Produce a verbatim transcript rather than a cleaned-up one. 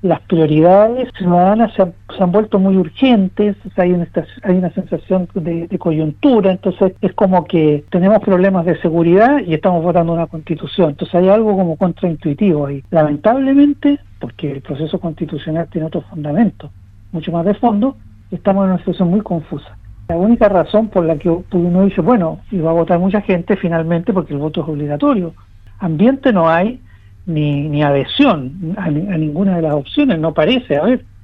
las prioridades ciudadanas se han, se han vuelto muy urgentes, o sea, hay, una, hay una sensación de, de coyuntura, entonces es como que tenemos problemas de seguridad y estamos votando una constitución, entonces hay algo como contraintuitivo ahí. Lamentablemente, porque el proceso constitucional tiene otros fundamentos, mucho más de fondo, estamos en una situación muy confusa. La única razón por la que uno dice, bueno, y va a votar mucha gente finalmente porque el voto es obligatorio. Ambiente no hay, ni, ni adhesión a, a ninguna de las opciones, no parece haber.